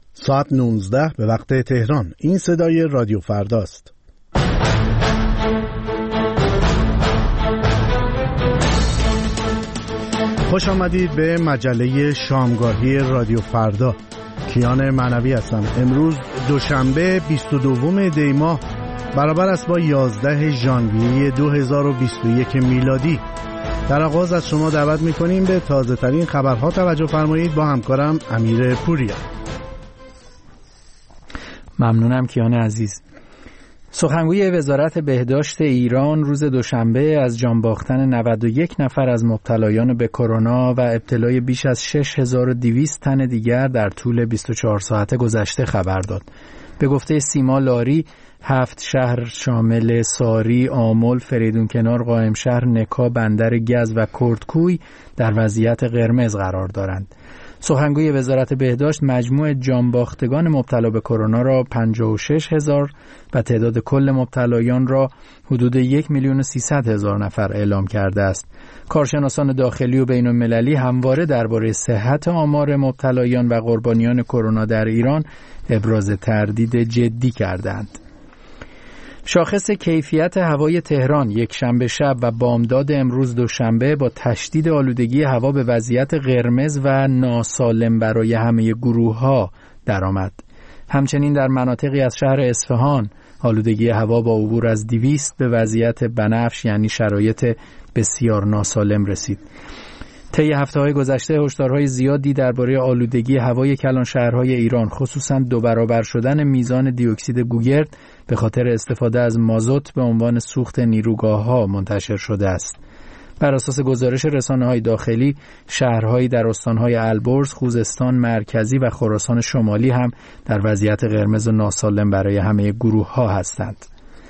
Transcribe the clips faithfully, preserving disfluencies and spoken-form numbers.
ساعت نوزده به وقت تهران. این صدای رادیو فرداست. خوش آمدید به مجله شامگاهی رادیو فردا. کیان معنوی هستم. امروز دوشنبه بیست و دوم دی ماه برابر است با یازده ژانویه دو هزار و بیست و یک میلادی. در آغاز از شما دعوت می‌کنیم به تازه ترین خبرها توجه فرمایید. با همکارم امیر پوریا. ممنونم کیان عزیز. سخنگوی وزارت بهداشت ایران روز دوشنبه از جان باختن نود و یک نفر از مبتلایان به کرونا و ابتلای بیش از شش هزار و دویست تن دیگر در طول بیست و چهار ساعت گذشته خبر داد. به گفته سیما لاری، هفت شهر شامل ساری، آمل، فریدونکنار، قائمشهر، نکا، بندر گز و کردکوی در وضعیت قرمز قرار دارند. سخنگوی وزارت بهداشت مجموع جانباختگان مبتلا به کرونا را پنجاه و شش هزار و تعداد کل مبتلایان را حدود یک میلیون و سیصد هزار نفر اعلام کرده است. کارشناسان داخلی و بین المللی همواره درباره صحت آمار مبتلایان و قربانیان کرونا در ایران ابراز تردید جدی کردند. شاخص کیفیت هوای تهران یک شنبه شب و بامداد امروز دوشنبه با تشدید آلودگی هوا به وضعیت قرمز و ناسالم برای همه گروه‌ها درآمد. همچنین در مناطقی از شهر اصفهان آلودگی هوا با عبور از دویست به وضعیت بنفش یعنی شرایط بسیار ناسالم رسید. طی هفته‌های گذشته هشدارهای زیادی درباره آلودگی هوای کلان شهرهای ایران، خصوصاً دو برابر شدن میزان دی اکسید گوگرد به خاطر استفاده از مازوت به عنوان سوخت نیروگاه‌ها منتشر شده است. بر اساس گزارش رسانه‌های داخلی، شهرهایی در استان‌های البرز، خوزستان مرکزی و خراسان شمالی هم در وضعیت قرمز و ناسالم برای همه گروه‌ها هستند.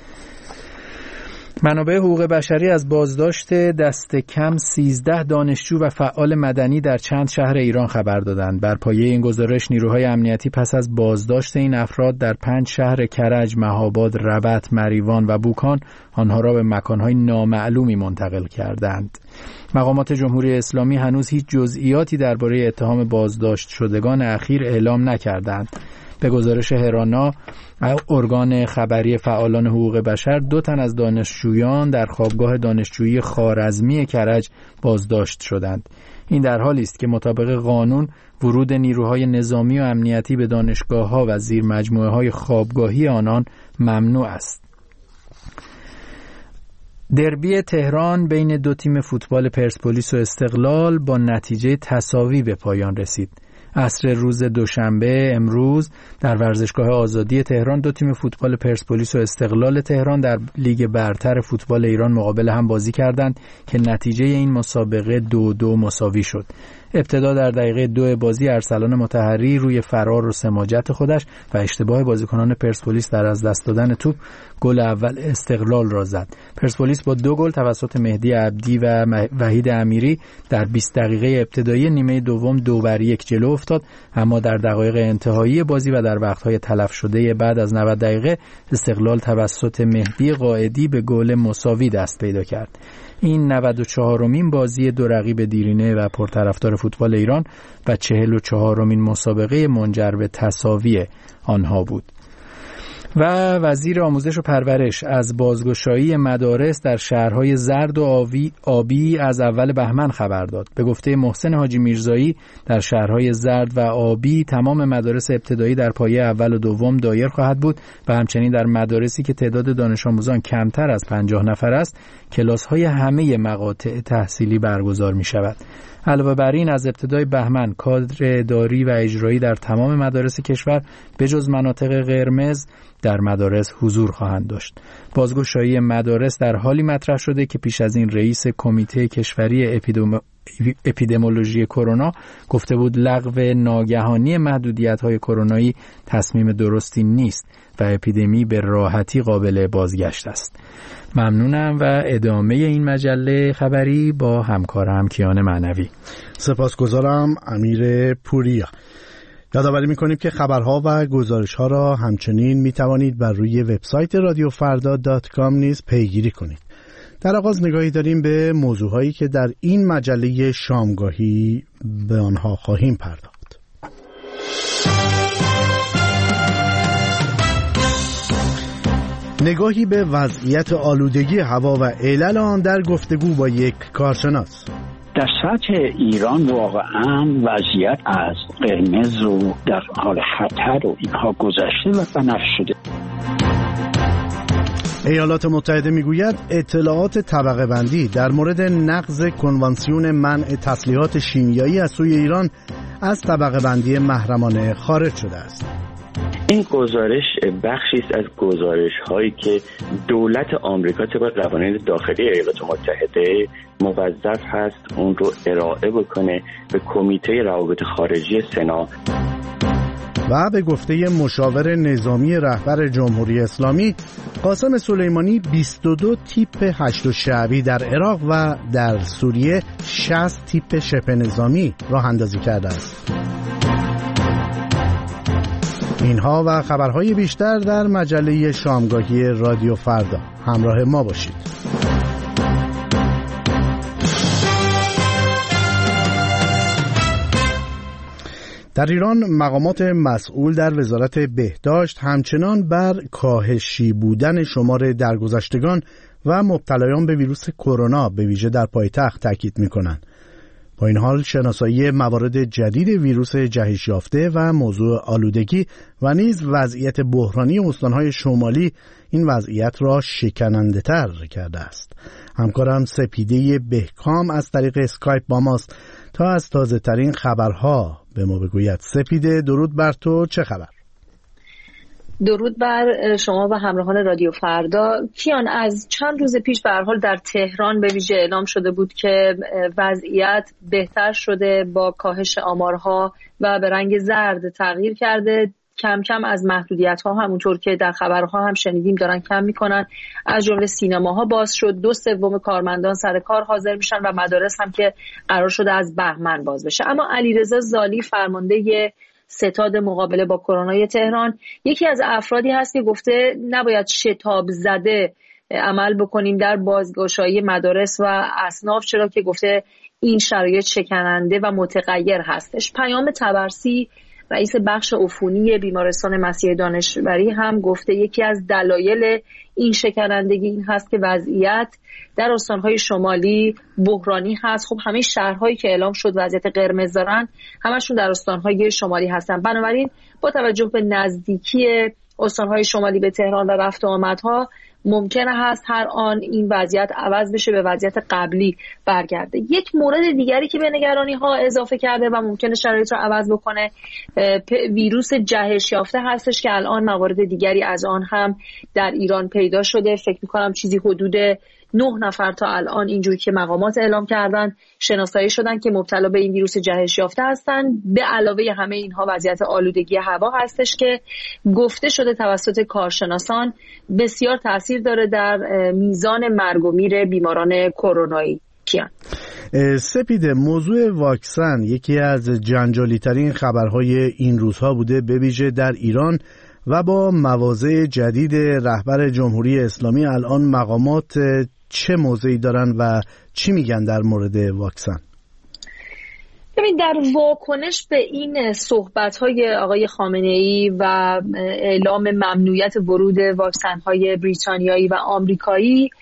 منابع حقوق بشری از بازداشت دست کم سیزده دانشجو و فعال مدنی در چند شهر ایران خبر دادند. بر پایه این گزارش نیروهای امنیتی پس از بازداشت این افراد در پنج شهر کرج، مهاباد، ربط، مریوان و بوکان آنها را به مکانهای نامعلومی منتقل کردند. مقامات جمهوری اسلامی هنوز هیچ جزئیاتی درباره اتهام بازداشت شدگان اخیر اعلام نکردند. به گزارش هرانا، ارگان خبری فعالان حقوق بشر، دو تن از دانشجویان در خوابگاه دانشجویی خوارزمی کرج بازداشت شدند. این در حالی است که مطابق قانون ورود نیروهای نظامی و امنیتی به دانشگاه‌ها و زیر مجموعه‌های خوابگاهی آنان ممنوع است. دربی تهران بین دو تیم فوتبال پرسپولیس و استقلال با نتیجه تساوی به پایان رسید. عصر روز دوشنبه امروز در ورزشگاه آزادی تهران دو تیم فوتبال پرسپولیس و استقلال تهران در لیگ برتر فوتبال ایران مقابل هم بازی کردند که نتیجه این مسابقه دو دو مساوی شد. ابتدا در دقیقه دو بازی ارسلان مطهری روی فرار و سماجت خودش و اشتباه بازیکنان پرسپولیس در از دست دادن توپ گل اول استقلال را زد. پرسپولیس با دو گل توسط مهدی عبدی و وحید امیری در بیست دقیقه ابتدایی نیمه دوم دو بر یک جلو افتاد، اما در دقایق انتهایی بازی و در وقت‌های تلف شده بعد از نود دقیقه استقلال توسط مهدی قائدی به گل مساوی دست پیدا کرد. این نود و چهارمین بازی دو رقیب دیرینه و پرطرفدار فوتبال ایران و چهل و چهارمین مسابقه منجر به تساوی آنها بود. و وزیر آموزش و پرورش از بازگشایی مدارس در شهرهای زرد و آبی, آبی از اول بهمن خبر داد. به گفته محسن حاجی میرزایی در شهرهای زرد و آبی تمام مدارس ابتدایی در پایه اول و دوم دایر خواهد بود و همچنین در مدارسی که تعداد دانش آموزان کمتر از پنجاه نفر است کلاس‌های همه مقاطع تحصیلی برگزار می شود. علاوه بر این از ابتدای بهمن کادر اداری و اجرایی در تمام مدارس کشور به جز مناطق قرمز در مدارس حضور خواهند داشت. بازگشایی مدارس در حالی مطرح شده که پیش از این رئیس کمیته کشوری اپیدم... اپیدمیولوژی کرونا گفته بود لغو ناگهانی محدودیت‌های کرونایی تصمیم درستی نیست و اپیدمی به راحتی قابل بازگشت است. ممنونم و ادامه این مجله خبری با همکارم کیان معنوی. سپاسگزارم امیر پوریا. یادآوری می‌کنیم که خبرها و گزارش‌ها را همچنین می‌توانید بر روی وبسایت رادیو فردا دات کام نیز پیگیری کنید. در آغاز نگاهی داریم به موضوعهایی که در این مجله شامگاهی به آنها خواهیم پرداخت. نگاهی به وضعیت آلودگی هوا و علل آن در گفتگو با یک کارشناس. در سطح ایران واقعا وضعیت از قرمز و در حال خطر و اینها گذشته و بنفش شده. ایالات متحده میگوید اطلاعات طبقه بندی در مورد نقض کنوانسیون منع تسلیحات شیمیایی از سوی ایران از طبقه بندی محرمانه خارج شده است. این گزارش بخشی است از گزارش هایی که دولت آمریکا طبق قوانین داخلی ایالات متحده موظف هست اون رو ارائه بکنه به کمیته روابط خارجی سنا. و به گفته مشاور نظامی رهبر جمهوری اسلامی قاسم سلیمانی بیست و دو تیپ هشت شعبی در عراق و در سوریه شصت تیپ شبه نظامی راه اندازی کرده است. اینها و خبرهای بیشتر در مجله شامگاهی رادیو فردا. همراه ما باشید. در ایران مقامات مسئول در وزارت بهداشت همچنان بر کاهشی بودن شمار درگذشتگان و مبتلایان به ویروس کرونا به ویژه در پایتخت تاکید می‌کنند. با این حال شناسایی موارد جدید ویروس جهش یافته و موضوع آلودگی و نیز وضعیت بحرانی استان‌های شمالی این وضعیت را شکننده‌تر کرده است. همکارم سپیده بهکام از طریق اسکایپ با ماست تا از تازه‌ترین خبرها به ما بگوید. سپیده، درود بر تو، چه خبر؟ درود بر شما و همراهان رادیو فردا. کیان، از چند روز پیش به هر حال در تهران به ویژه اعلام شده بود که وضعیت بهتر شده با کاهش آمارها و به رنگ زرد تغییر کرده. کم کم از محدودیت‌ها همونطور که در خبرها هم شنیدیم دارن کم میکنن. از جمله سینماها باز شد، دو سوم کارمندان سر کار حاضر میشن و مدارس هم که قرار شده از بهمن باز بشه. اما علیرضا زالی، فرمانده ستاد مقابله با کرونا تهران، یکی از افرادی هست که گفته نباید شتاب زده عمل بکنیم در بازگشایی مدارس و اصناف، چرا که گفته این شرایط شکننده و متغیر هستش. پیام طبرسی، رئیس بخش عفونی بیمارستان مسیح دانشوری، هم گفته یکی از دلایل این شکنندگی این هست که وضعیت در استانهای شمالی بحرانی هست. خب همه شهرهایی که اعلام شد وضعیت قرمز دارن همشون در استانهای شمالی هستن. بنابراین با توجه به نزدیکی استانهای شمالی به تهران و رفت و آمدها ممکنه هست هر آن این وضعیت عوض بشه، به وضعیت قبلی برگرده. یک مورد دیگری که به نگرانی ها اضافه کرده و ممکنه شرایط رو عوض بکنه ویروس جهش یافته هستش که الان موارد دیگری از آن هم در ایران پیدا شده. فکر می‌کنم چیزی حدود نه نفر تا الان اینجوری که مقامات اعلام کردن شناسایی شدن که مبتلا به این ویروس جهش یافته هستن. به علاوه همه اینها وضعیت آلودگی هوا هستش که گفته شده توسط کارشناسان بسیار تاثیر داره در میزان مرگ و میر بیماران کرونایی. کیان سپیده، موضوع واکسن یکی از جنجالی ترین خبرهای این روزها بوده، به ویژه در ایران و با مواضع جدید رهبر جمهوری اسلامی الان مقامات چه موضعی دارن و چی میگن در مورد واکسن؟ ببین، در واکنش به این صحبت‌های آقای خامنه‌ای و اعلام ممنوعیت ورود واکسن‌های بریتانیایی و آمریکایی،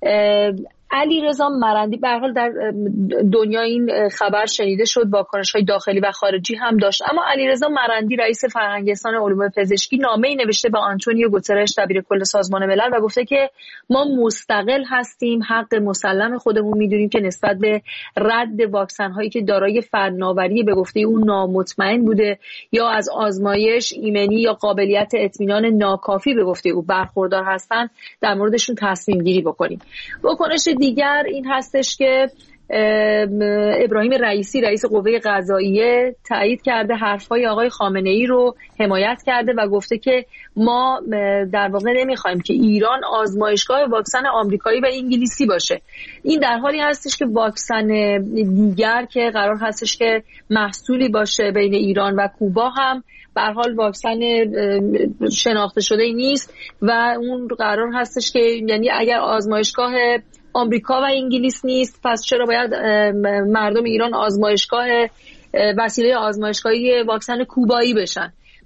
علیرضا مرندی به هر حال در دنیا این خبر شنیده شد، واکنش‌های داخلی و خارجی هم داشت. اما علیرضا مرندی رئیس فرهنگستان علوم پزشکی نامه‌ای نوشته به آنتونیو گوترش دبیرکل سازمان ملل و گفته که ما مستقل هستیم، حق مسلم خودمون میدونیم که نسبت به رد واکسن‌هایی که دارای فناوری به گفته اون نامطمئن بوده یا از آزمایش ایمنی یا قابلیت اطمینان ناکافی به گفته او برخوردار هستن در موردشون تصمیم گیری بکنیم. واکنش دیگر این هستش که ابراهیم رئیسی رئیس قوه قضاییه تایید کرده حرفهای آقای خامنه‌ای رو حمایت کرده و گفته که ما در واقع نمیخوایم که ایران آزمایشگاه واکسن آمریکایی و انگلیسی باشه. این در حالی هستش که واکسن دیگر که قرار هستش که محصولی باشه بین ایران و کوبا هم به هر حال واکسن شناخته شده ای نیست و اون قرار هستش که یعنی اگر آزمایشگاه آمریکا و انگلیس نیست پس چرا باید مردم ایران آزمایشگاه وسیله آزمایشگاهی واکسن کوبایی بشن؟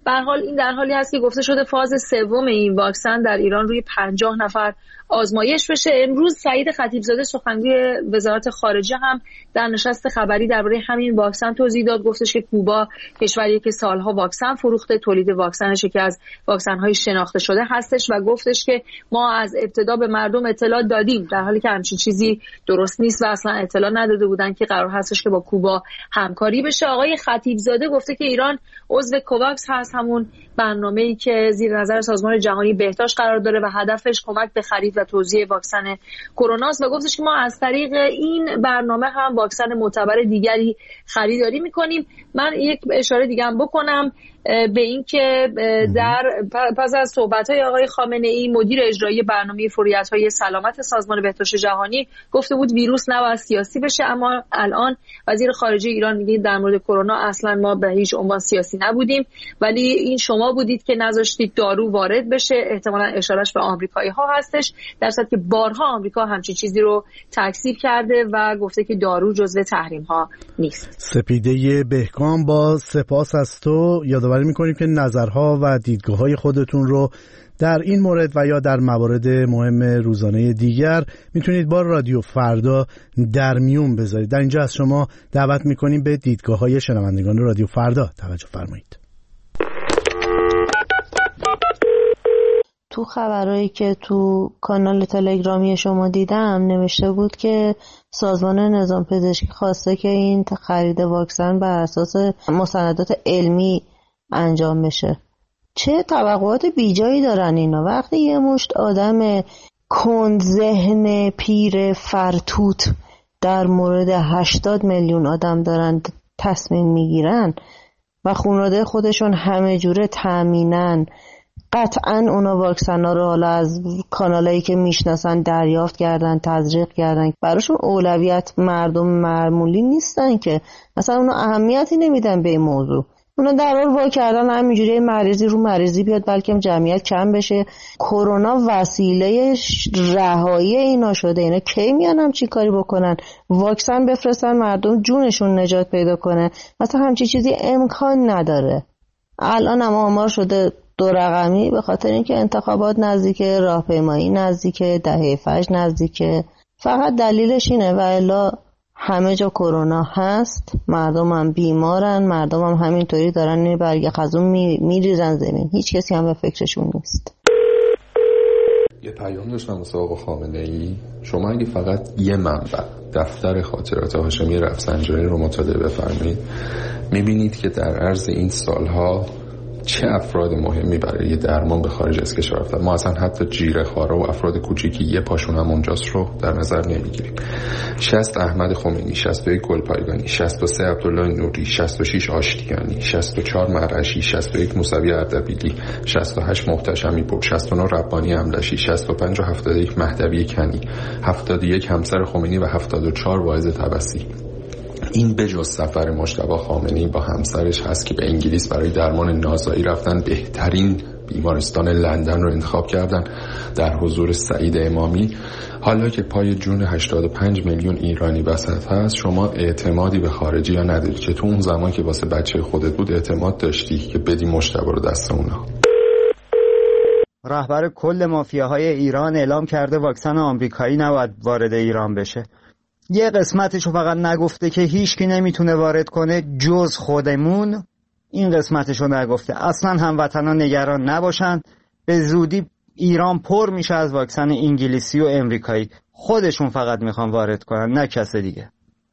به هر حال این در حالی هست که گفته شده فاز سوم این واکسن در ایران روی پنجاه نفر آزمایش بشه. امروز سعید خطیبزاده سخنگوی وزارت خارجه هم در نشست خبری درباره همین واکسن توضیح داد. گفتش که کوبا کشوریه که سالها واکسن فروخته، تولید واکسنش که از واکسن‌های شناخته شده هستش و گفتش که ما از ابتدا به مردم اطلاع دادیم، در حالی که همچین چیزی درست نیست و اصلا اطلاع نداده بودن که قرار هستش که با کوبا همکاری بشه. آقای خطیبزاده گفته که ایران عضو کوواکس هست، همون برنامه‌ای که زیر نظر سازمان جهانی بهداشت قرار داره و هدفش کمک به خرید و توزیع واکسن کرونا است و گفتش که ما از طریق این برنامه هم واکسن معتبر دیگری خریداری می‌کنیم. من یک اشاره دیگه هم بکنم به این که در پس از صحبت‌های آقای خامنه‌ای مدیر اجرایی برنامه فوریت‌های سلامت سازمان بهداشت جهانی گفته بود ویروس نباید سیاسی بشه، اما الان وزیر خارجه ایران میگه در مورد کرونا اصلا ما به هیچ عنوان سیاسی نبودیم، ولی این شما بودید که نذاشتید دارو وارد بشه. احتمالاً اشارهش به آمریکایی‌ها هستش، در صورتی که بارها آمریکا همچین چیزی رو تکذیب کرده و گفته که دارو جزو تحریم‌ها نیست. سپیده بهکام، با سپاس از تو یادآوری می‌کنیم که نظرها و دیدگاه‌های خودتون رو در این مورد و یا در موارد مهم روزانه دیگر میتونید با رادیو فردا در میون بذارید. در اینجا از شما دعوت می‌کنیم به دیدگاه‌های شنوندگان رادیو فردا توجه فرمایید. تو خبرهایی که تو کانال تلگرامی شما دیدم نوشته بود که سازمان نظام پزشکی خواسته که این خرید واکسن بر اساس مستندات علمی انجام بشه. چه توقعات بیجایی دارن اینا؟ وقتی یه مشت آدم کند ذهن پیر فرتوت در مورد هشتاد میلیون آدم دارن تصمیم میگیرن و خانواده خودشون همه جوره تامینن، قطعاً اونا واکسنا رو حالا از کانالایی که میشناسن دریافت کردن، تزریق کردن. براشون اولویت مردم معمولی نیستن که مثلا اونا اهمیتی نمیدن به این موضوع. اونا در حال وا کردن همینجوری مریضی رو مریضی بیاد بلکه جمعیت کم بشه. کرونا وسیله رهایی اینا شده. اینا کی میان هم چی کاری بکنن؟ واکسن بفرستن مردم جونشون نجات پیدا کنه. مثلا همچی چیزی امکان نداره. الان هم آمار شده دو رقمی به خاطر اینکه انتخابات نزدیکه، راهپیمایی نزدیکه، دهه فجر نزدیکه. فقط دلیلش اینه و الا همه جا کرونا هست، مردم هم بیمارن، مردم هم همینطوری دارن این برگ خزون میریزن زمین. هیچ کسی هم به فکرشون نیست. یه پیام داشتم واسه آقا خامنه‌ای. شما اگه فقط یه منبع دفتر خاطرات هاشمی رفسنجانی رو مطالعه بفرمایید میبینید که در عرض این سالها چه افراد مهمی برای درمان به خارج از کشور رفتن. ما اصلا حتی جیره خوارا و افراد کوچیکی یه پاشون هم اونجاست رو در نظر نمیگیریم. شصت احمد خمینی، شصت و یک گلپایگانی، شصت و سه عبدالله نوری، شصت و شش آشتیانی، شصت و چهار مرعشی، شصت و یک موسوی اردبیلی، شصت و هشت محتشمی پور، شصت و نه ربانی املشی، شصت و پنج و هفتاد و یک مهدوی کنی، هفتاد و یک همسر خمینی و هفتاد و چهار واعظ طبسی. این بجز سفر مجتبی خامنه‌ای با همسرش هست که به انگلیس برای درمان نازایی رفتن، بهترین بیمارستان لندن رو انتخاب کردن در حضور سعید امامی. حالا که پای جون هشتاد و پنج میلیون ایرانی وسط هست، شما اعتمادی به خارجی ها نداری که تو اون زمان که واسه بچه خودت بود اعتماد داشتی که بدی مجتبی رو دست اونا. رهبر کل مافیاهای ایران اعلام کرده واکسن آمریکایی نباید وارد ایران بشه. یه قسمتشو فقط نگفته که هیچکی نمیتونه وارد کنه جز خودمون. این قسمتشو نگفته. اصلا هموطنان نگران نباشن، به زودی ایران پر میشه از واکسن انگلیسی و امریکایی. خودشون فقط میخوان وارد کنن، نه کس دیگه.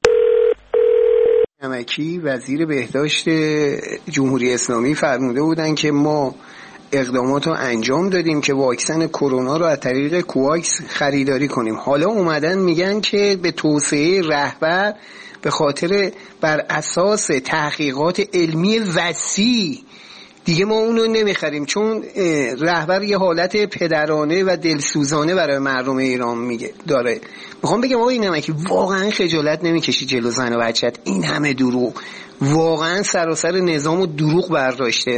نمکی وزیر بهداشت جمهوری اسلامی فرموده بودن که ما اقدامات رو انجام دادیم که واکسن کرونا رو از طریق کوواکس خریداری کنیم. حالا اومدن میگن که به توصیه رهبر به خاطر بر اساس تحقیقات علمی وسیع دیگه ما اونو نمیخریم، چون رهبر یه حالت پدرانه و دلسوزانه برای مردم ایران میگه داره. میخوام بگم آقای نمکی واقعا خجالت نمیکشی جلو زن و بچت؟ این همه دروغ، واقعا سراسر نظام و دروغ برداشته.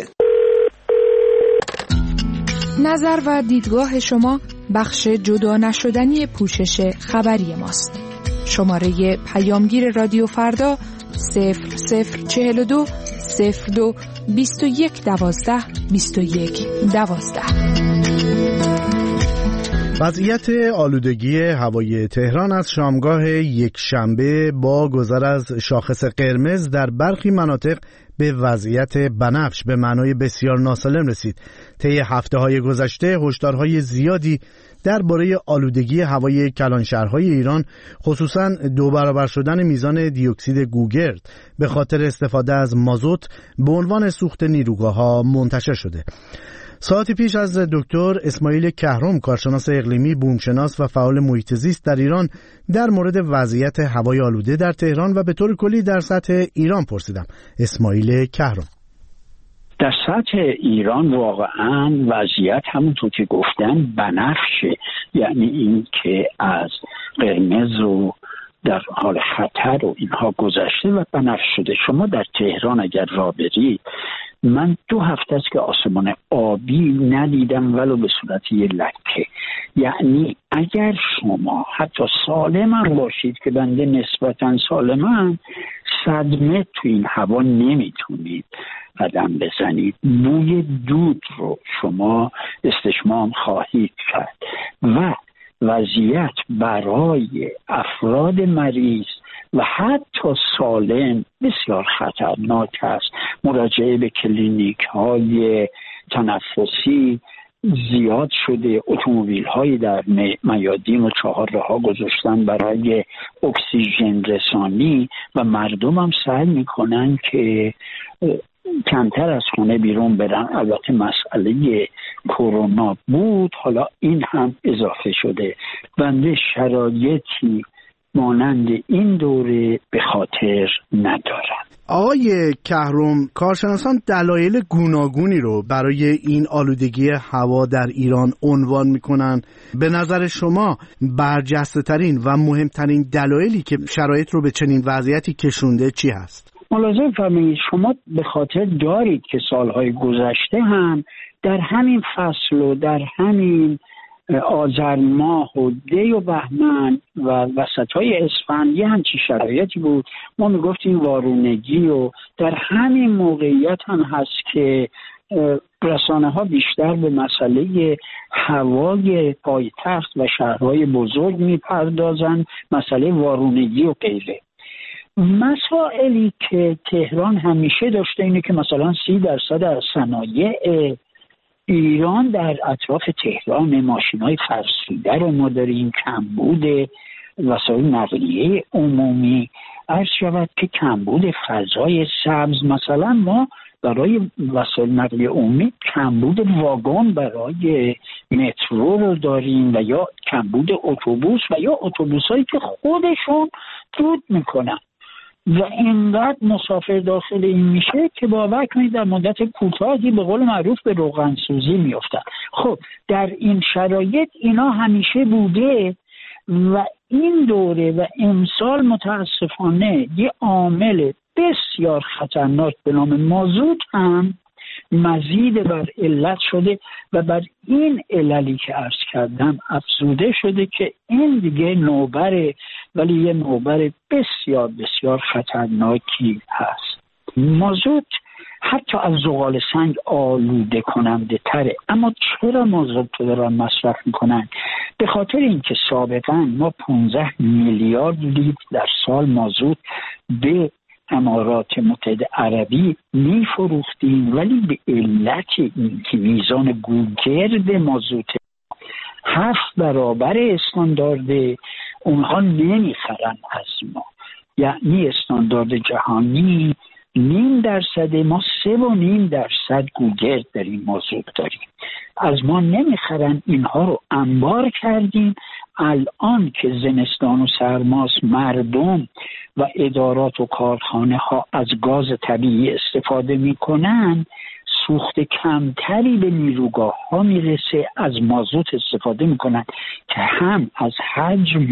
نظر و دیدگاه شما بخش جدا نشدنی پوشش خبری ماست. شماره پیامگیر رادیو فردا صفر صفر چهل و دو صفر دو بیست و یک دوازده بیست و یک دوازده. وضعیت آلودگی هوای تهران از شامگاه یک شنبه با گذر از شاخص قرمز در برخی مناطق به وضعیت بنفش به معنای بسیار ناسالم رسید. طی هفته‌های گذشته هشدارهای زیادی درباره آلودگی هوای کلانشهرهای ایران، خصوصاً دو برابر شدن میزان دیوکسید گوگرد به خاطر استفاده از مازوت به عنوان سوخت نیروگاه‌ها منتشر شده. ساعتی پیش از دکتر اسماعیل کهرم، کارشناس اقلیمی، بومشناس و فعال محیط زیست در ایران، در مورد وضعیت هوای آلوده در تهران و به طور کلی در سطح ایران پرسیدم. اسماعیل کهرم: در سطح ایران واقعا وضعیت همونطور که گفتن بنفشه، یعنی این که از قرمز و در حال خطر و اینها گذشته و بنفش شده. شما در تهران اگر راه برید، من دو هفته است که آسمان آبی ندیدم ولو به صورت یه لکه. یعنی اگر شما حتی سالم هم باشید که بنده نسبتا سالمم، صدمه تو این هوا نمیتونید قدم بزنید. بوی دود رو شما استشمام خواهید کرد و وضعیت برای افراد مریض و حتی سالم بسیار خطرناک است. مراجعه به کلینیک های تنفسی زیاد شده، اتومبیل های در میادین و چهار راه گذاشتن برای اکسیژن رسانی و مردم هم سعی میکنن که کمتر از خونه بیرون برن. البته مسئله کرونا بود، حالا این هم اضافه شده. بنده شرایطی مانند این دوره به خاطر ندارم. آقای کهرم، کارشناسان دلایل گوناگونی رو برای این آلودگی هوا در ایران عنوان میکنن. به نظر شما برجسته ترین و مهمترین دلایلی که شرایط رو به چنین وضعیتی کشونده چی هست؟ ملاحظه فرمایید، شما به خاطر دارید که سالهای گذشته هم در همین فصل و در همین آذر ماه و دی و بهمن و وسطای اسفند یه همچی شرایطی بود. ما میگفتیم وارونگی و در همین موقعیت هم هست که رسانه ها بیشتر به مسئله هوای پایتخت و شهرهای بزرگ میپردازن، مسئله وارونگی و غیره. مسائلی که تهران همیشه داشته اینه که مثلا سی درصد از صنایع ایران در اطراف تهران، ماشین‌های فرسوده رو ما داریم، کمبود وسایل نقلیه عمومی، عرض شود که کمبود فضای سبز. مثلا ما برای وسایل نقلیه عمومی کمبود واگن برای مترو رو داریم و یا کمبود اتوبوس و یا اتوبوسایی که خودشون رود میکنن و اینقدر مسافر داخل این میشه که باور کنید در مدت کوتاهی به قول معروف به روغن سوزی میافتن. خب در این شرایط اینا همیشه بوده و این دوره و امسال متاسفانه یه عامل بسیار خطرناک به نام مازوت هم مزید بر علت شده و بر این عللی که عرض کردم افزوده شده که این دیگه نوبره، ولی یه نوبر بسیار بسیار خطرناکی هست. مازوت حتی از زغال سنگ آلوده کننده تره. اما چرا مازوت رو دارن مصرف میکنن؟ به خاطر اینکه سابقا ما پانزده میلیارد لیتر در سال مازوت به امارات متحده عربی میفروختیم، ولی به علت اینکه میزان گوگرد مازوت هفت برابر استاندارد، اونها نمیخرن از ما. یعنی استاندارد جهانی نیم درصد، ما سه و نیم درصد گوگرد داریم، مازوت داریم، از ما نمیخرن. اینها رو انبار کردیم. الان که زمستان و سرماس، مردم و ادارات و کارخانه ها از گاز طبیعی استفاده میکنن، سوخت کمتری به نیروگاه ها میرسه، از مازوت استفاده میکنن که هم از حجم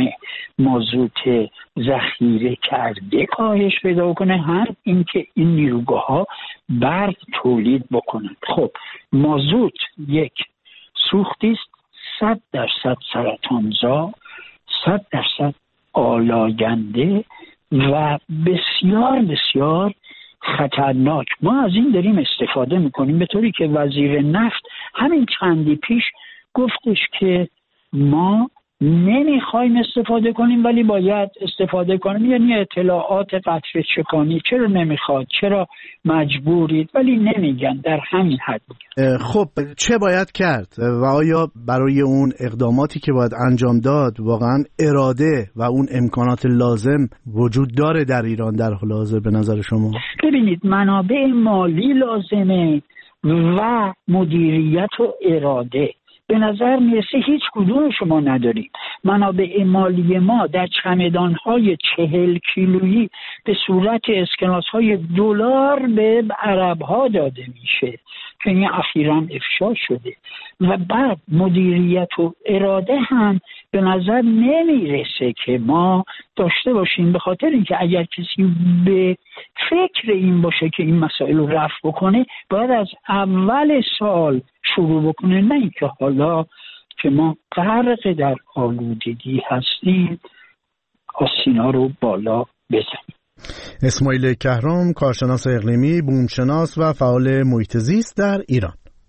مازوت ذخیره کرده کاهش پیدا کنه، هم اینکه این نیروگاه ها برق تولید بکنن. خب مازوت یک سوختی است صد درصد سرطانزا، صد درصد آلاینده و بسیار بسیار خطرناک. ما از این داریم استفاده میکنیم، به طوری که وزیر نفت همین چندی پیش گفتش که ما نمیخوایم استفاده کنیم ولی باید استفاده کنیم، یعنی اطلاعات قطره چکانی. چرا نمیخواد؟ چرا مجبورید؟ ولی نمیگن، در همین حد میگن. خب چه باید کرد و آیا برای اون اقداماتی که باید انجام داد واقعا اراده و اون امکانات لازم وجود داره در ایران در حال حاضر به نظر شما؟ ببینید، منابع مالی لازمه و مدیریت و اراده. به نظر میرسه هیچ کدوم شما ندارید. منابع مالی ما در چمدان‌های چهل کیلویی به صورت اسکناس‌های دلار به عرب‌ها داده میشه که این اخیراً افشا شده. و بعد مدیریت و اراده هم به نظر نمیرسه که ما داشته باشیم، به خاطر اینکه اگر کسی به فکر این باشه که این مسائل رو رفع بکنه باید از اول سال شروع بکنه، نه اینکه حالا که ما غرق در آلودگی هستیم آسینا رو بالا بزنیم. اسماعیل کهرام، کارشناس اقلیمی، بومشناس و فعال محیط زیست در ایران.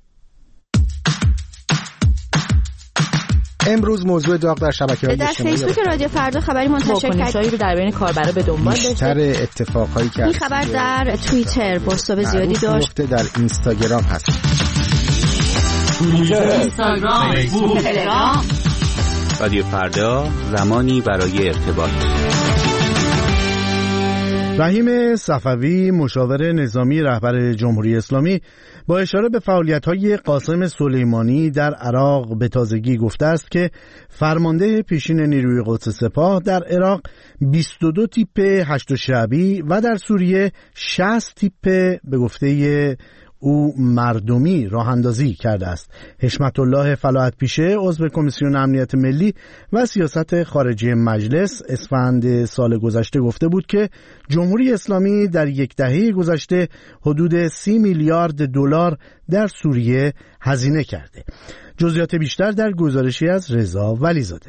امروز موضوع داغ در شبکه‌های اجتماعی در فیسبوک رادیو فردا خبری منتشر کرد رو در بین کاربرا به دنبال داشته. بیشتر اتفاقایی که این خبر در توییتر پست‌های زیادی داشت، در اینستاگرام هست. اینستاگرام، فیسبوک، تلگرام. رادیو فردا، زمانی برای ارتباط. رحیم صفوی، مشاور نظامی رهبر جمهوری اسلامی، با اشاره به فعالیت‌های قاسم سلیمانی در عراق به تازگی گفته است که فرمانده پیشین نیروی قدس سپاه در عراق بیست و دو تیپ هشت شعبی و در سوریه شصت تیپ به گفته او مردمی راه اندازی کرده است. حشمت الله فلاحت پیشه، عضو کمیسیون امنیت ملی و سیاست خارجی مجلس، اسفند سال گذشته گفته بود که جمهوری اسلامی در یک دهه گذشته حدود سی میلیارد دلار در سوریه هزینه کرده. جزئیات بیشتر در گزارشی از رضا ولیزاده.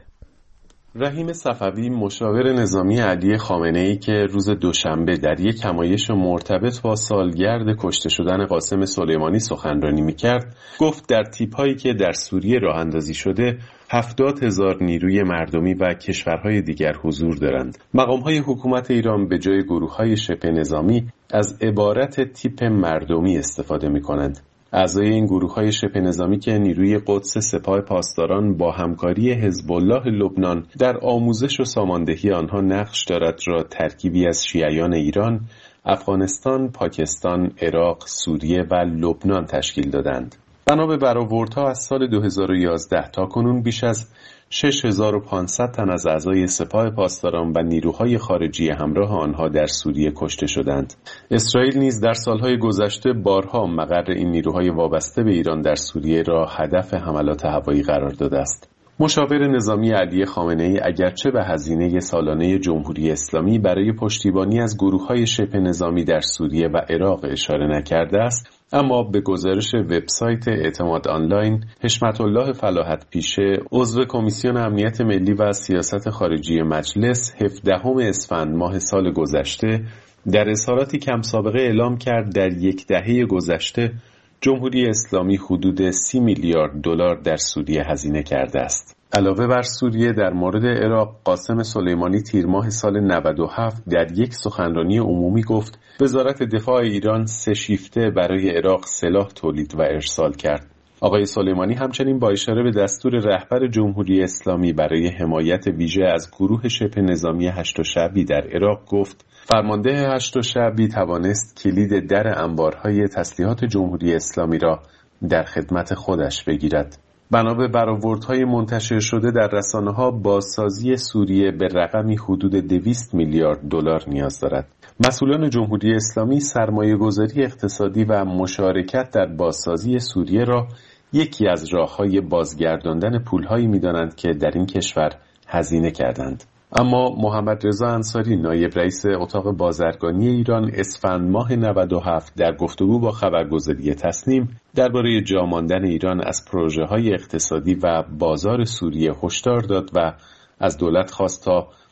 رحیم صفوی، مشاور نظامی علی خامنه‌ای که روز دوشنبه در یک همایش مرتبط با سالگرد کشته شدن قاسم سلیمانی سخنرانی می‌کرد، گفت در تیپ‌هایی که در سوریه راه اندازی شده هفتاد هزار نیروی مردمی و کشورهای دیگر حضور دارند. مقام‌های حکومت ایران به جای گروه‌های شبه نظامی از عبارت تیپ مردمی استفاده می‌کنند. اعضای این گروه‌های شبه نظامی که نیروی قدس سپاه پاسداران با همکاری حزب الله لبنان در آموزش و ساماندهی آنها نقش دارد را ترکیبی از شیعیان ایران، افغانستان، پاکستان، عراق، سوریه و لبنان تشکیل دادند. بنا به برآوردها از سال دو هزار و یازده تا کنون بیش از شش هزار و پانصد تن از اعضای سپاه پاسداران و نیروهای خارجی همراه آنها در سوریه کشته شدند. اسرائیل نیز در سالهای گذشته بارها مقر این نیروهای وابسته به ایران در سوریه را هدف حملات هوایی قرار داده است. مشاور نظامی علی خامنه‌ای اگرچه به هزینه سالانه جمهوری اسلامی برای پشتیبانی از گروه‌های شبه نظامی در سوریه و عراق اشاره نکرده است، اما به گزارش وبسایت اعتماد آنلاین، حشمت الله فلاحت پیشه، عضو کمیسیون امنیت ملی و سیاست خارجی مجلس، هفدهم اسفند ماه سال گذشته در اظهاراتی کم سابقه اعلام کرد در یک دهه گذشته جمهوری اسلامی حدود سی میلیارد دلار در سوریه هزینه کرده است. علاوه بر سوریه، در مورد عراق، قاسم سلیمانی تیر ماه سال نود و هفت در یک سخنرانی عمومی گفت وزارت دفاع ایران سه شیفته برای عراق سلاح تولید و ارسال کرد. آقای سلیمانی همچنین با اشاره به دستور رهبر جمهوری اسلامی برای حمایت ویژه از گروه شبه نظامی هشت شعبی در عراق گفت فرمانده هشت شعبی توانست کلید در انبارهای تسلیحات جمهوری اسلامی را در خدمت خودش بگیرد. بنا به برآوردهای منتشر شده در رسانه‌ها، بازسازی سوریه به رقمی حدود دویست میلیارد دلار نیاز دارد. مسئولان جمهوری اسلامی سرمایه‌گذاری اقتصادی و مشارکت در بازسازی سوریه را یکی از راه‌های بازگرداندن پول‌هایی می‌دانند که در این کشور هزینه کردند. اما محمد رضا انصاری، نایب رئیس اتاق بازرگانی ایران، اسفند ماه نود و هفت در گفتگو با خبرگزاری تصنیم درباره جا ماندن ایران از پروژه‌های اقتصادی و بازار سوریه هشدار داد و از دولت خواست تا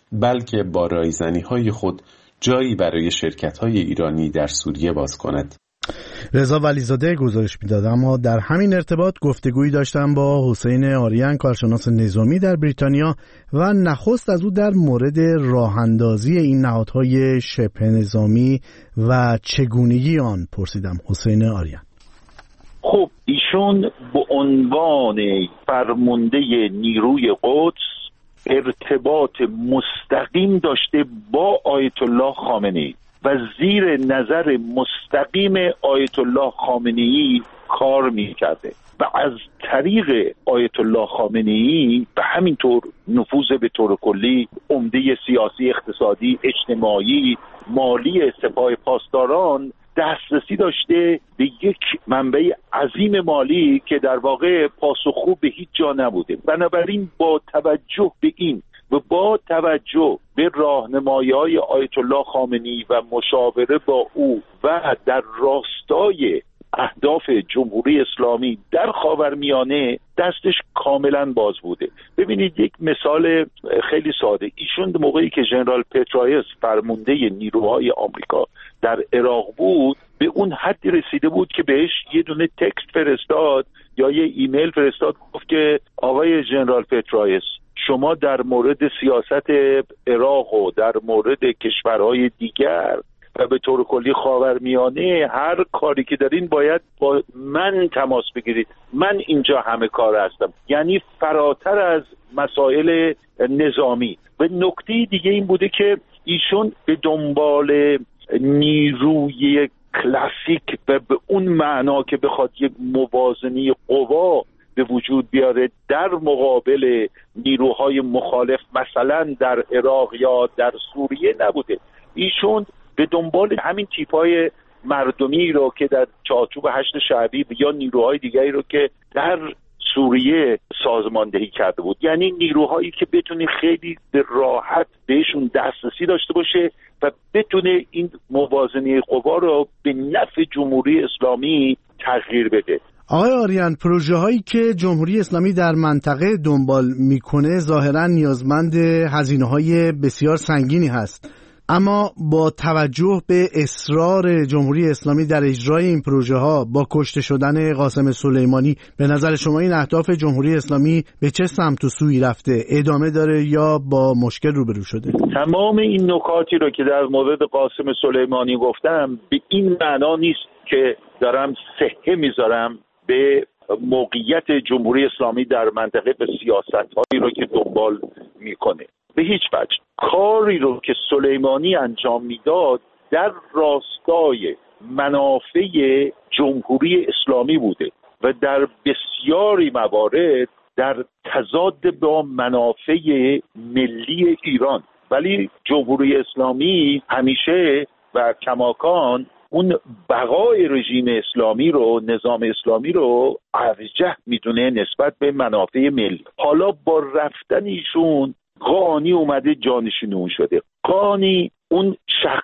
بلکه با رایزنی‌های خود جایی برای شرکت‌های ایرانی در سوریه باز کند. رضا ولیزاده گزارش میداد. اما در همین ارتباط گفتگویی داشتم با حسین آریان، کارشناس نظامی در بریتانیا، و نخست از او در مورد راه‌اندازی این نهادهای شبه نظامی و چگونگی آن پرسیدم. حسین آریان: خب ایشون به عنوان فرمانده نیروی قدس ارتباط مستقیم داشته با آیت الله خامنه‌ای و زیر نظر مستقیم آیت الله خامنه‌ای کار می‌کرده و از طریق آیت الله خامنه‌ای و همینطور نفوذ به طور کلی عمده سیاسی، اقتصادی، اجتماعی، مالی سپاه پاسداران دسترسی داشته به یک منبع عظیم مالی که در واقع پاسخگو به هیچ جا نبوده. بنابراین با توجه به این و با توجه به راهنمایی‌های آیت الله خامنه‌ای و مشاوره با او و در راستای اهداف جمهوری اسلامی در خاورمیانه دستش کاملا باز بوده. ببینید یک مثال خیلی ساده، ایشون موقعی که ژنرال پترایس فرمانده نیروهای آمریکا در عراق بود به اون حدی رسیده بود که بهش یه دونه تکست فرستاد یا یه ایمیل فرستاد، گفت که آقای ژنرال پترایس شما در مورد سیاست عراق و در مورد کشورهای دیگر و به طور کلی خاورمیانه هر کاری که دارین باید با من تماس بگیرید، من اینجا همه کار هستم، یعنی فراتر از مسائل نظامی. و نکته دیگه این بوده که ایشون به دنبال نیروی کلاسیک و به اون معنا که بخواد یک موازنه قوا به وجود بیاره در مقابل نیروهای مخالف مثلا در عراق یا در سوریه نبوده. ایشون به دنبال همین تیپای مردمی رو که در چارچوب هشت شعبی یا نیروهای دیگری رو که در سوریه سازماندهی کرده بود، یعنی نیروهایی که بتونه خیلی راحت بهشون دسترسی داشته باشه و بتونه این موازنه قوا رو به نفع جمهوری اسلامی تغییر بده. آقای آریان، پروژه هایی که جمهوری اسلامی در منطقه دنبال میکنه ظاهرا نیازمند هزینه های بسیار سنگینی هست، اما با توجه به اصرار جمهوری اسلامی در اجرای این پروژه ها با کشته شدن قاسم سلیمانی، به نظر شما این اهداف جمهوری اسلامی به چه سمت و سوی رفته؟ ادامه داره یا با مشکل روبرو شده؟ تمام این نکاتی رو که در مورد قاسم سلیمانی گفتم به این معنا نیست که دارم صحه میذارم به موقعیت جمهوری اسلامی در منطقه به سیاست‌هایی رو که دنبال میکنه. به هیچ وجه کاری رو که سلیمانی انجام میداد در راستای منافع جمهوری اسلامی بوده و در بسیاری موارد در تضاد با منافع ملی ایران، ولی جمهوری اسلامی همیشه و کماکان اون بقای رژیم اسلامی رو، نظام اسلامی رو ارجح میدونه نسبت به منافع ملی. حالا با رفتن ایشون قانی اومده جانشین شده. قانی اون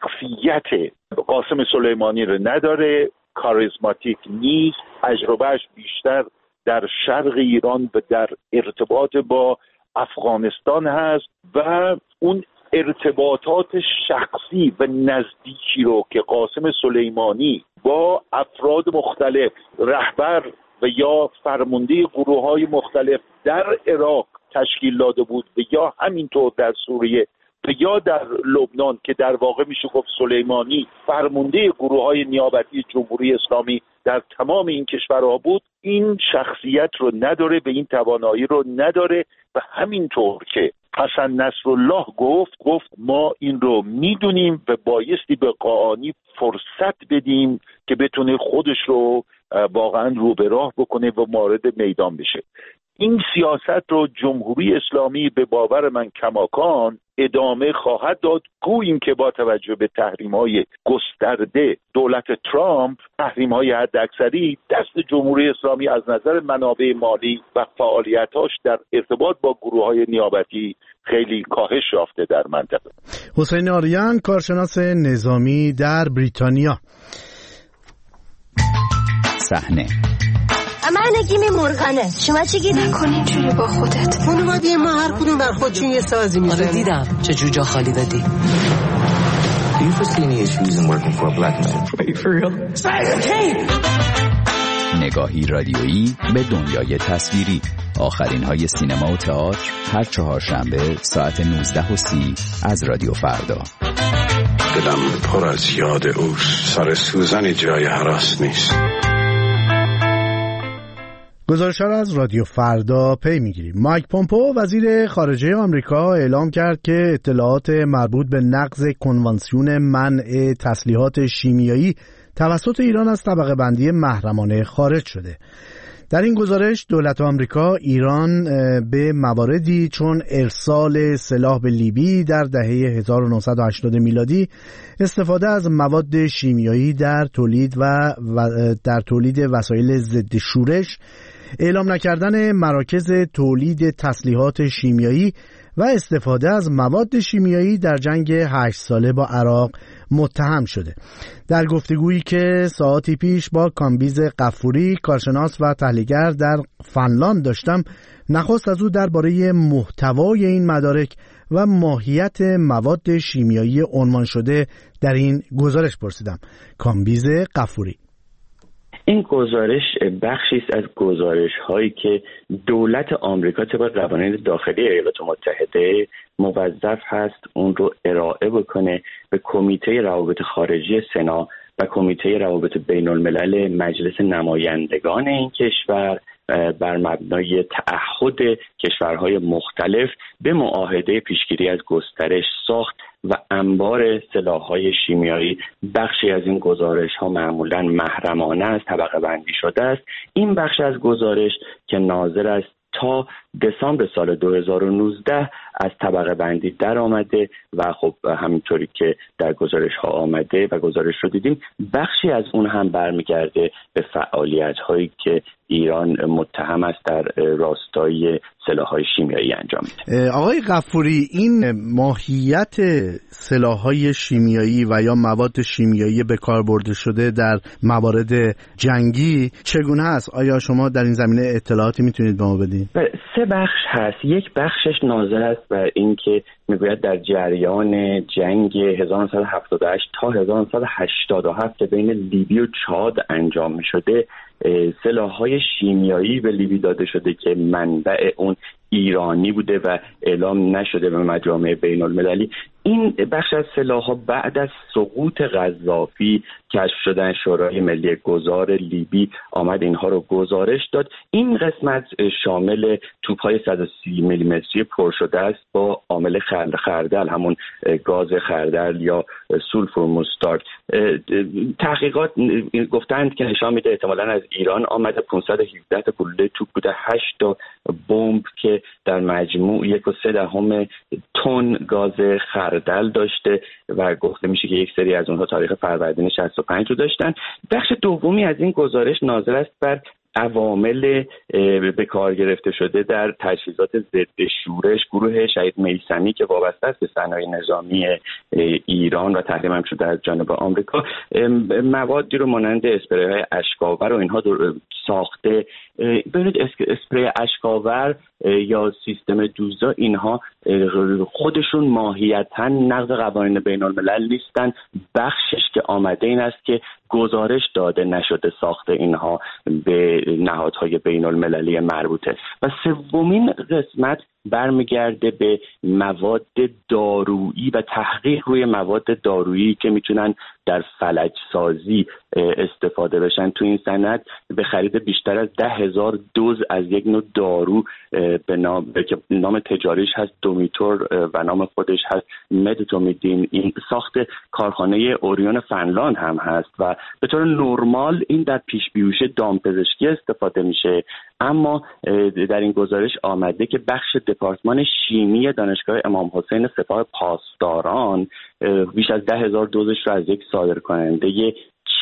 شخصیت قاسم سلیمانی رو نداره، کاریزماتیک نیست، تجربهش بیشتر در شرق ایران و در ارتباط با افغانستان هست و اون ارتباطات شخصی و نزدیکی رو که قاسم سلیمانی با افراد مختلف، رهبر و یا فرمانده گروه‌های مختلف در عراق تشکیل داده بود و یا همینطور در سوریه و یا در لبنان که در واقع میشه گفت سلیمانی فرمانده گروه‌های نیابتی جمهوری اسلامی در تمام این کشورها بود، این شخصیت رو نداره، به این توانایی رو نداره و همینطور که حسن نصرالله گفت گفت ما این رو میدونیم و بایستی به قاآنی فرصت بدیم که بتونه خودش رو واقعا رو به راه بکنه و وارد میدان بشه. این سیاست رو جمهوری اسلامی به باور من کماکان ادامه خواهد داد، گوییم که با توجه به تحریم‌های گسترده دولت ترامپ، تحریم‌های حداکثری، دست جمهوری اسلامی از نظر منابع مالی و فعالیتاش در ارتباط با گروه‌های نیابتی خیلی کاهش یافته در منطقه. حسین آریان، کارشناس نظامی در بریتانیا. صحنه من نگیم مرغنه. شما چی گید؟ نکن اینجوری با خودت. خانواده ما هر کدوم بر خودشون یه سازی میزنه. آره دیدم چجور جا خالی دادی. Do you foresee any issues in working for a black man? Are you for real? نگاهی رادیویی به دنیای تصویری. آخرین های سینما و تئاتر هر چهارشنبه ساعت نوزده و سی از رادیو فردا. دلم پر از یاد اوست. سر سوزن جای هراس نیست. گزارش‌ها را از رادیو فردا پی می‌گیریم. مایک پومپئو وزیر خارجه آمریکا اعلام کرد که اطلاعات مربوط به نقض کنوانسیون منع تسلیحات شیمیایی توسط ایران از طبقه بندی محرمانه خارج شده. در این گزارش دولت آمریکا ایران به مواردی چون ارسال سلاح به لیبی در دهه هزار و نهصد و هشتاد میلادی، استفاده از مواد شیمیایی در تولید و در تولید وسایل ضد شورش، اعلام نکردن مراکز تولید تسلیحات شیمیایی و استفاده از مواد شیمیایی در جنگ هشت ساله با عراق متهم شده. در گفتگویی که ساعتی پیش با کامبیز غفوری، کارشناس و تحلیلگر در فنلاند داشتم، نخست از او درباره محتوای این مدارک و ماهیت مواد شیمیایی عنوان شده در این گزارش پرسیدم. کامبیز غفوری: این گزارش بخشی است از گزارش هایی که دولت آمریکا طبق قوانین داخلی ایالات متحده موظف هست اون رو ارائه بکنه به کمیته روابط خارجی سنا و کمیته روابط بین الملل مجلس نمایندگان این کشور بر مبنای تعهد کشورهای مختلف به معاهده پیشگیری از گسترش، ساخت و انبار سلاح‌های شیمیایی. بخشی از این گزارش‌ها معمولاً محرمانه است، طبقه بندی شده است. این بخش از گزارش که ناظر است تا دسامبر سال دو هزار و نوزده از طبقه بندی در آمده و خب همینطوری که در گزارش ها آمده و گزارش رو دیدیم، بخشی از اون هم برمیگرده به فعالیت هایی که ایران متهم است در راستای سلاح‌های شیمیایی انجام میده. آقای غفوری، این ماهیت سلاح‌های شیمیایی و یا مواد شیمیایی به کار برده شده در موارد جنگی چگونه است؟ آیا شما در این زمینه اطلاعاتی میتونید به ما بدید؟ سه بخش هست. یک بخشش ناظر است بر اینکه میگوید در جریان جنگ هزار و نهصد و هفتاد و هشت تا هزار و نهصد و هشتاد و هفت بین لیبی و چاد انجام میشده سلاح‌های شیمیایی به لیبی داده شده که منبع اون ایرانی بوده و اعلام نشده به مجامع بین المللی. این بخش از سلاح‌ها بعد از سقوط قذافی کشف شدن شورای ملی گذار لیبی آمد اینها رو گزارش داد. این قسمت شامل توپ‌های صد و سی میلیمتری پر شده است با عامل خردل، همون گاز خردل یا سولفور مستارد. تحقیقات گفتند که نشان میده احتمالاً از ایران آمده. پانصد و هفده تا گلوله توپ بوده، هشت تا بمب که در مجموع یک و سه دهم تن گاز خردل داشته و گفته میشه که یک سری از اونها تاریخ فروردین شصت و پنج رو داشتن. بخش دومی از این گزارش ناظر است بر عوامل به کار گرفته شده در تجهیزات ضد شورش. گروه شهید میثمی که وابسته است به صنایع نظامی ایران و تحریم هم شده از جانب آمریکا، موادی رو مانند اسپری های اشک‌آور و اینها ساخته. ببینید اسپری اشک‌آور یا سیستم دوزا، اینها خودشون ماهیتاً نقض قوانین بین الملل نیستن. بخشش که آمده این است که گزارش داده نشده ساخت اینها به نهادهای بین المللی مربوطه. و سومین قسمت برمیگرده به مواد دارویی و تحقیق روی مواد دارویی که میتونن در فلج سازی استفاده بشن. تو این سند به خرید بیشتر از ده هزار دوز از یک نوع دارو به نام که نام تجاریش هست دومیتور و نام خودش هست مدتومیدین، این ساخت کارخانه اوریون فنلاند هم هست و به طور نرمال این در پیش بیهوش دامپزشکی استفاده میشه. اما در این گزارش آمده که بخش دپارتمان شیمی دانشگاه امام حسین سپاه پاسداران بیش از ده هزار دوزش را از یک صادرکننده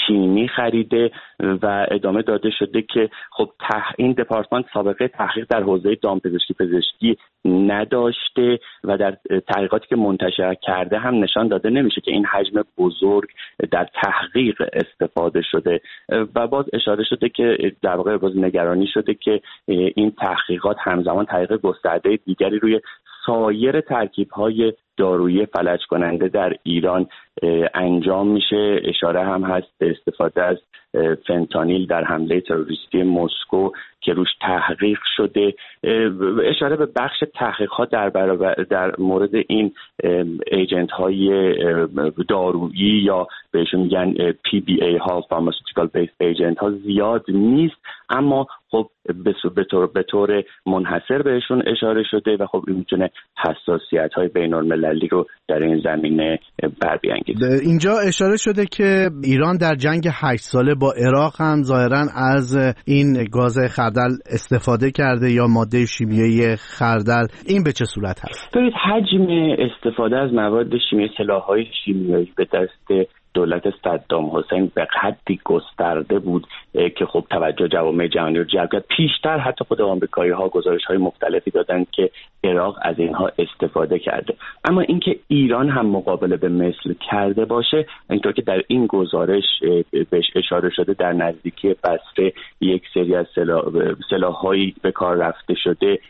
چینی خریده و ادامه داده شده که خب تح... این دپارتمان سابقه تحقیق در حوزه دامپزشکی پزشکی نداشته و در تحقیقاتی که منتشر کرده هم نشان داده نمیشه که این حجم بزرگ در تحقیق استفاده شده و باز اشاره شده که در واقع باز نگرانی شده که این تحقیقات همزمان تحقیق گسترده دیگری روی سایر ترکیب‌های دارویی فلج کننده در ایران انجام میشه. اشاره هم هست به استفاده از فنتانیل در حمله تروریستی مسکو که روش تحقیق شده. اشاره به بخش تحقیقات در برابر در مورد این ایجنت های دارویی یا بهشون میگن پی بی ای ها فارماسیوتیکال بیس ایجنت ها زیاد نیست، اما خب به طور به طور منحصر بهشون اشاره شده و خب این میتونه حساسیت های بین المللی رو در این زمینه بر بیانگیزه. اینجا اشاره شده که ایران در جنگ هشت ساله با عراق هم ظاهرا از این گاز خردل استفاده کرده یا ماده شیمیایی خردل. این به چه صورت هست؟ ببینید حجم استفاده از مواد شیمیایی، سلاح‌های شیمیایی به دست دولت صدام حسین به قدری گسترده بود که خب توجه جوامع جهانی رو جلب کرد. پیشتر حتی خود آمریکایی‌ها گزارش‌های مختلفی دادن که عراق از اینها استفاده کرده، اما اینکه ایران هم مقابله به مثل کرده باشه، اینطور که در این گزارش بهش اشاره شده در نزدیکی بصره یک سری از سلاح سلاح‌هایی به کار رفته شده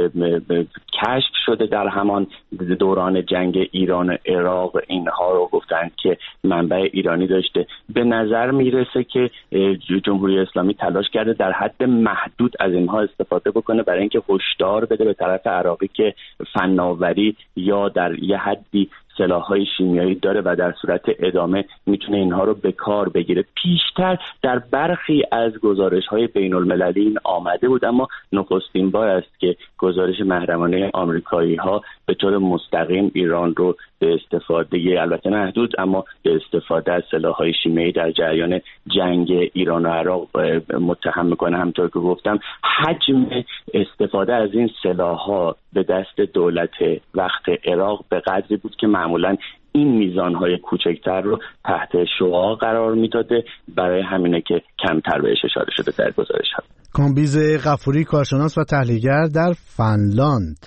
کشف شده در همان دوران جنگ ایران و عراق. اینها رو گفتن که منبع ایرانی داشته. به نظر میرسه که جمهوری اسلامی تلاش کرده در حد محدود از اینها استفاده بکنه برای اینکه هشدار بده به طرف عراقی که فناوری یا در یه حدی سلاح‌های شیمیایی داره و در صورت ادامه میتونه اینها رو به کار بگیره. پیشتر در برخی از گزارش‌های بین‌المللی این آمده بود، اما نخستین بار است که گزارش محرمانه آمریکایی‌ها به طور مستقیم ایران رو به استفاده البته محدود اما به استفاده از سلاح‌های شیمیایی در جریان جنگ ایران و عراق متهم میکنه. همونطور که گفتم حجم استفاده از این سلاح‌ها به دست دولت وقت عراق به قدری بود که معمولاً این میزانهای کوچکتر رو تحت شعاع قرار میداده. برای همینه که کمتر بهش اشاره شده در گزارش ها. کامبیز غفوری، کارشناس و تحلیلگر در فنلاند.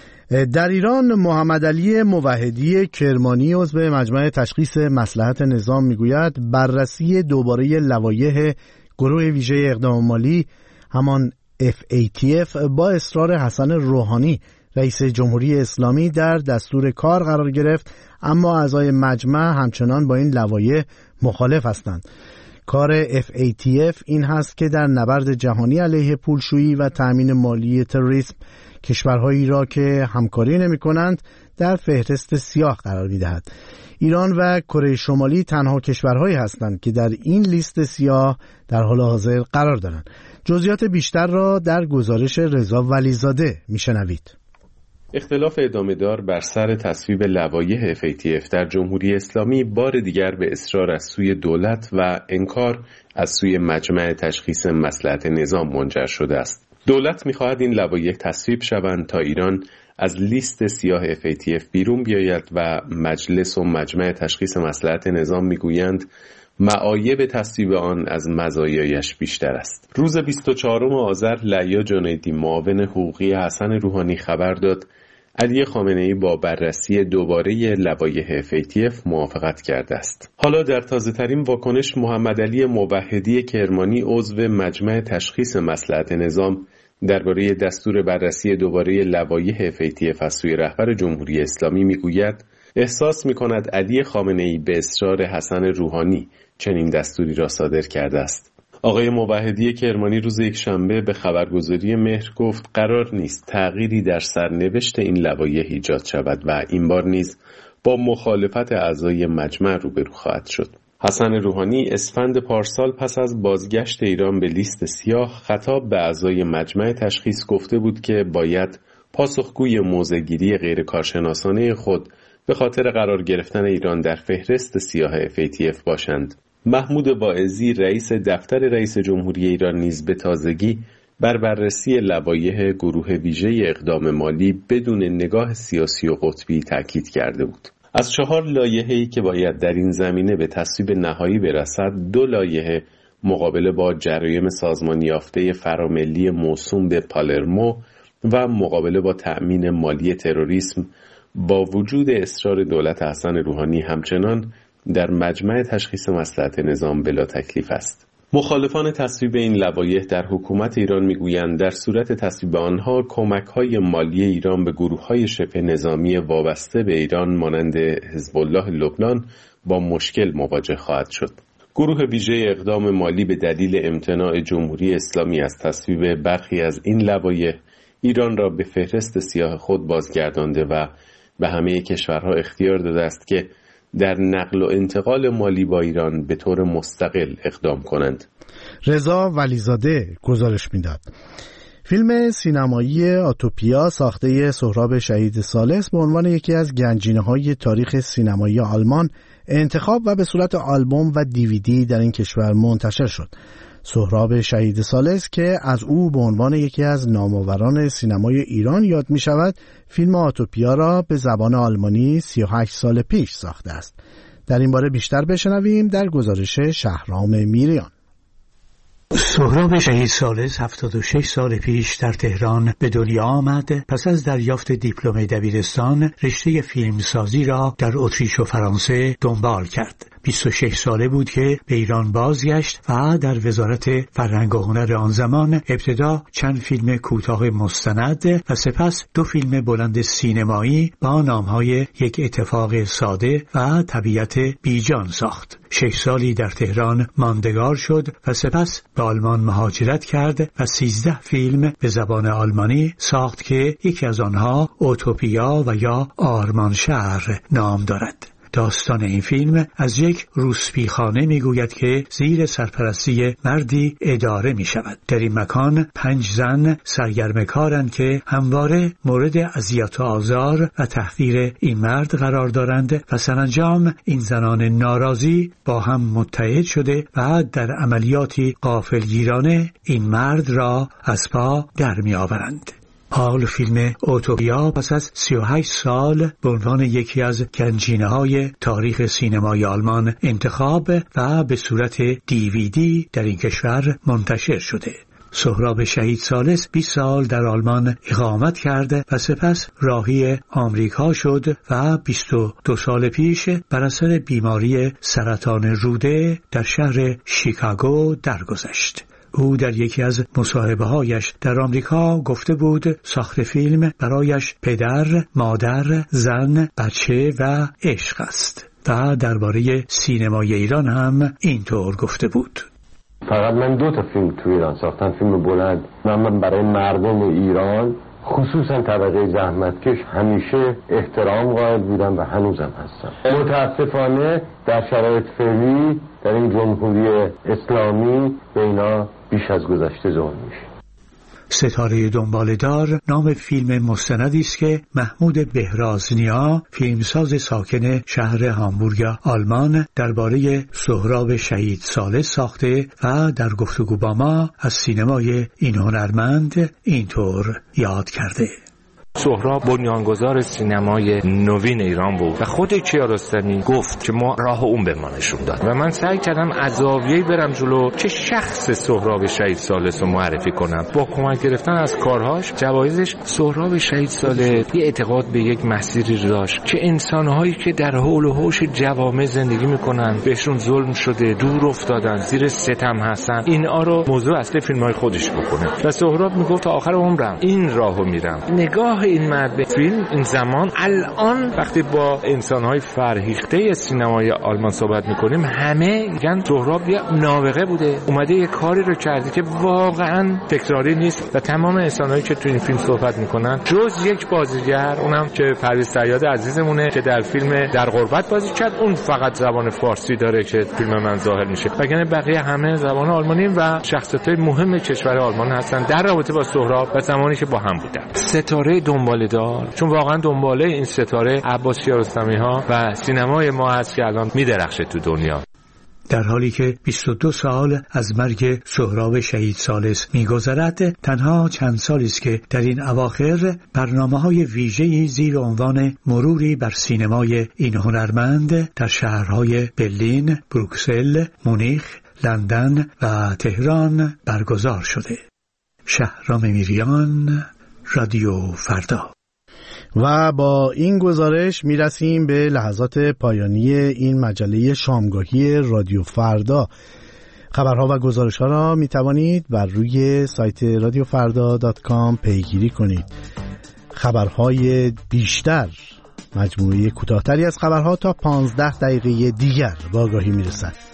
در ایران محمد علی موحدی کرمانی عضو مجمع تشخیص مصلحت نظام میگوید بررسی دوباره لوایح گروه ویژه اقدام مالی همان اف ای تی اف با اصرار حسن روحانی رئیس جمهوری اسلامی در دستور کار قرار گرفت، اما اعضای مجمع همچنان با این لوایح مخالف هستند. کار اف ای تی اف این هست که در نبرد جهانی علیه پولشویی و تأمین مالی تروریسم کشورهایی را که همکاری نمی کنند در فهرست سیاه قرار می دهد. ایران و کره شمالی تنها کشورهایی هستند که در این لیست سیاه در حال حاضر قرار دارند. جزئیات بیشتر را در گزارش رضا ولیزاده می شنوید. اختلاف ادامه دار بر سر تصویب لوایح اف ای تی اف در جمهوری اسلامی بار دیگر به اصرار از سوی دولت و انکار از سوی مجمع تشخیص مصلحت نظام منجر شده است. دولت می‌خواهد این لوایح تصویب شوند تا ایران از لیست سیاه اف ای تی اف بیرون بیاید و مجلس و مجمع تشخیص مصلحت نظام میگویند معایب تصویب آن از مزایایش بیشتر است. روز بیست و چهارم آذر لیا جنیدی معاون حقوقی حسن روحانی خبر داد علی خامنه‌ای با بررسی دوباره لوایح اف ای تی اف موافقت کرده است. حالا در تازه‌ترین واکنش محمد علی موحدی کرمانی عضو مجمع تشخیص مصلحت نظام درباره دستور بررسی دوباره لوایح اف ای تی اف از سوی رهبر جمهوری اسلامی میگوید احساس می‌کند علی خامنه‌ای به اصرار حسن روحانی چنین دستوری را صادر کرده است. آقای موحدی کرمانی روز یکشنبه به خبرگزاری مهر گفت قرار نیست تغییری در سرنوشت این لوایح ایجاد شود و این بار نیز با مخالفت اعضای مجمع روبرو خواهد شد. حسن روحانی اسفند پارسال پس از بازگشت ایران به لیست سیاه خطاب به اعضای مجمع تشخیص گفته بود که باید پاسخگوی موضع‌گیری غیر کارشناسانه خود به خاطر قرار گرفتن ایران در فهرست سیاه اف ای تی اف باشند. محمود واعظی رئیس دفتر رئیس جمهوری ایران نیز به تازگی بر بررسی لوایح گروه ویژه اقدام مالی بدون نگاه سیاسی و قطبی تاکید کرده بود. از چهار لایحه‌ای که باید در این زمینه به تصویب نهایی برسد، دو لایحه مقابله با جرایم سازمان یافته فراملی موسوم به پالرمو و مقابله با تأمین مالی تروریسم با وجود اصرار دولت حسن روحانی همچنان در مجمع تشخیص مصلحت نظام بلا تکلیف است. مخالفان تصویب این لوایح در حکومت ایران میگویند در صورت تصویب آنها کمک‌های مالی ایران به گروه‌های شبه نظامی وابسته به ایران مانند حزب الله لبنان با مشکل مواجه خواهد شد. گروه ویژه اقدام مالی به دلیل امتناع جمهوری اسلامی از تصویب برخی از این لوایح ایران را به فهرست سیاه خود بازگردانده و به همه کشورها اختیار داده است که در نقل و انتقال مالی با ایران به طور مستقل اقدام کنند. رضا ولیزاده گزارش میداد. فیلم سینمایی آتوپیا ساخته سهراب شهید ثالث به عنوان یکی از گنجینه‌های تاریخ سینمایی آلمان انتخاب و به صورت آلبوم و دیویدی در این کشور منتشر شد. سهراب شهید ثالث که از او به عنوان یکی از نامآوران سینمای ایران یاد می شود، فیلم آتوپیا را به زبان آلمانی سی و هشت سال پیش ساخته است. در این باره بیشتر بشنویم در گزارش شهرام میریان. سهراب شهید ثالث هفتاد و شش سال پیش در تهران به دنیا آمد. پس از دریافت دیپلم دبیرستان رشته فیلمسازی را در اتریش و فرانسه دنبال کرد. بیست و شش ساله بود که به ایران بازگشت و در وزارت فرهنگ و هنر آن زمان ابتدا چند فیلم کوتاه مستند و سپس دو فیلم بلند سینمایی با نامهای یک اتفاق ساده و طبیعت بیجان ساخت. شش سالی در تهران ماندگار شد و سپس به آلمان مهاجرت کرد و سیزده فیلم به زبان آلمانی ساخت که یکی از آنها اوتوپیا و یا آرمان شهر نام دارد. داستان این فیلم از یک روسپیخانه میگوید که زیر سرپرستی مردی اداره می شود. در این مکان پنج زن سرگرم کارند که همواره مورد اذیت و آزار و تحقیر این مرد قرار دارند و سرانجام این زنان ناراضی با هم متحد شده و در عملیاتی غافلگیرانه این مرد را از پا در می آورند. حال فیلم اوتوپیا پس از سی و هشت سال به عنوان یکی از گنجینه‌های تاریخ سینمای آلمان انتخاب و به صورت دیویدی در این کشور منتشر شده. سهراب شهید ثالث بیست سال در آلمان اقامت کرد و سپس راهی آمریکا شد و بیست و دو سال پیش بر اثر بیماری سرطان روده در شهر شیکاگو درگذشت. او در یکی از مصاحبه‌هایش در آمریکا گفته بود ساخت فیلم برایش پدر، مادر، زن، بچه و عشق است و درباره سینمای ایران هم اینطور گفته بود. فقط من دو تا فیلم تو ایران ساختم، فیلم بلند. من برای مردم ایران خصوصا طبقه زحمتکش همیشه احترام قائل بودم و هنوزم هستم. متاسفانه در شرایط فعلی در این جمهوری اسلامی به اینا بیش از گذشته ظلم میشه. ستاره دنباله‌دار نام فیلم مستندی است که محمود بهرازنیا، فیلمساز ساکن شهر هامبورگ آلمان، درباره سهراب شهید ثالث ساخته و در گفتگو با ما از سینمای این هنرمند اینطور یاد کرده. سهراب بنیانگذار سینمای نوین ایران بود و خود کیارستمی گفت که ما راه اون به ما نشون داد و من سعی کردم از زاویه‌ای برم جلو که شخص سهراب شهید ثالث رو معرفی کنم. با کمک گرفتن از کارهاش، جوایزش، سهراب شهید ثالث یه اعتقاد به یک مسیری داشت که انسان‌هایی که در حول و حوش جوامع زندگی می‌کنن، بهشون ظلم شده، دور افتادن، زیر ستم هستن، اینا رو موضوع اصلی فیلم‌های خودش بکنه. و سهراب میگفت تا آخر عمرم این راهو میرم. نگاه این مرد به فیلم این زمان، الان وقتی با انسان‌های فرهیخته سینمای آلمان صحبت می‌کنیم، همه میگن سهراب یه نابغه بوده، اومده یه کاری رو کرده که واقعاً تکراری نیست و تمام انسان‌هایی که تو این فیلم صحبت می‌کنن جز یک بازیگر، اونم که پرویز صیاد عزیزمونه که در فیلم در غربت بازی کرد، اون فقط زبان فارسی داره که فیلم من ظاهر میشه، وگرنه بقیه همه زبان آلمانی و شخصیت‌های مهم کشور آلمان هستن در رابطه با سهراب و زمانی که با هم بودن. ستاره دنباله‌دار، چون واقعا دنباله این ستاره عباس کیارستمی ها و سینمای ما هست که الان میدرخشه تو دنیا. در حالی که بیست و دو سال از مرگ سهراب شهید ثالث می‌گذرد، تنها چند سالی است که در این اواخر برنامه‌های ویژه‌ای زیر عنوان مروری بر سینمای این هنرمند در شهرهای برلین، بروکسل، مونیخ، لندن و تهران برگزار شده. شهرام میریان، رادیو فردا. و با این گزارش میرسیم به لحظات پایانی این مجله شامگاهی رادیو فردا. خبرها و گزارش‌ها را میتوانید بر روی سایت رادیو فردا دات کام پیگیری کنید. خبرهای بیشتر، مجموعه کوتاه‌تری از خبرها تا پانزده دقیقه دیگر با آگاهی میرسد.